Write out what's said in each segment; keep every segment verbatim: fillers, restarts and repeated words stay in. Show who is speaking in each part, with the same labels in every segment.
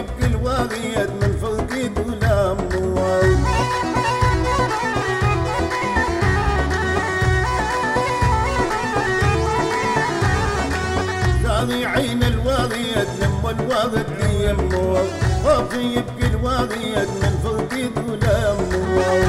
Speaker 1: يبكي الواغيد من فقد ولامه. زاغي عين الواغيد لما الواغد ليمه، خافي يبكي الواغيد من فقد ولامه.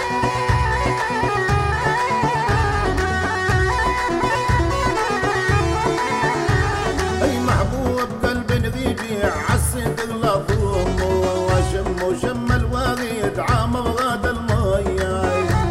Speaker 1: اي محبوب قلب نغيبي عالصدق لا ضمه، وشم وشم الواغيد عام بغاد المية.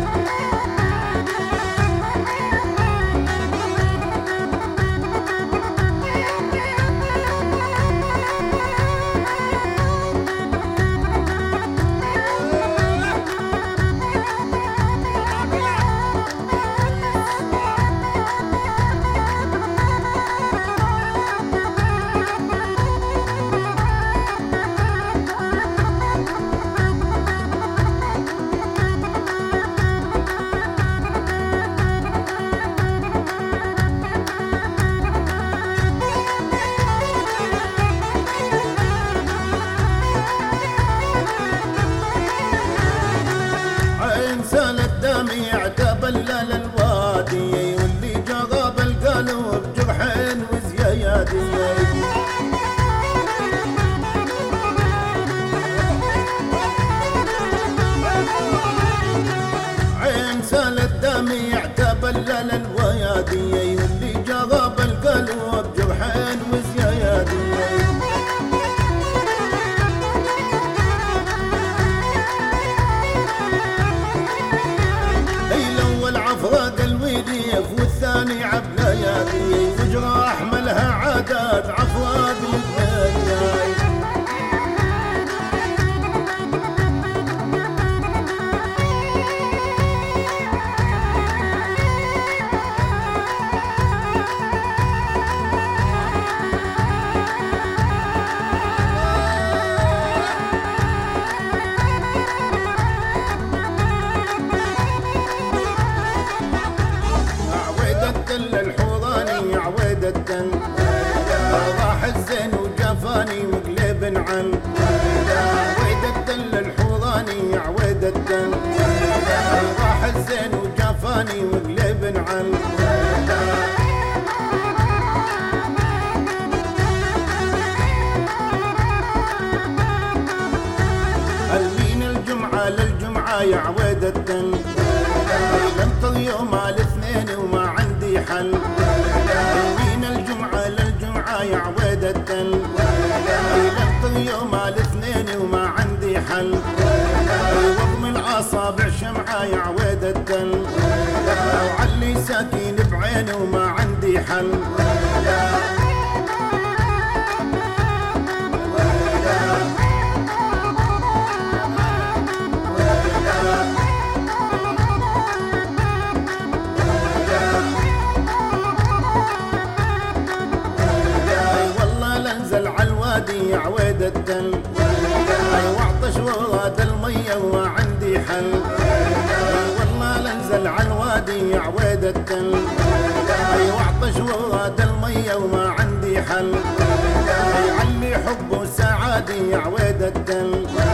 Speaker 1: يعتبلل الوادي واللي جغب القلب جرحين وزيادي. عين سال الدم يعتبلل الوادي واللي جغب القلب جرحين وزيادي. عفراد الويديف والثاني عبلايادي، وجراح ملها عادات عفراد البلاياي. الحوراني عويد الدن راح الزين وجفاني مقلب عن عويد الدن الحوراني عويد الدن راح الزين وجفاني مقلب عن. المين الجمعة للجمعة يا عويد الدن ننطر يوم الاثنين وما عندي حل. من الجمعة للجمعة يا عويد الدل ننطر يوم الاثنين وما عندي حل. وضم الاصابع شمعة يا عويد الدل وعلي ساكين بعيني وما عندي حل. يا عويد الدل واعطش وراد المية وما عندي حل. والله لنزل عالوادي يا عويد الدل واعطش وراد المية وما عندي حل. علي حب وسعادي يا عويد الدل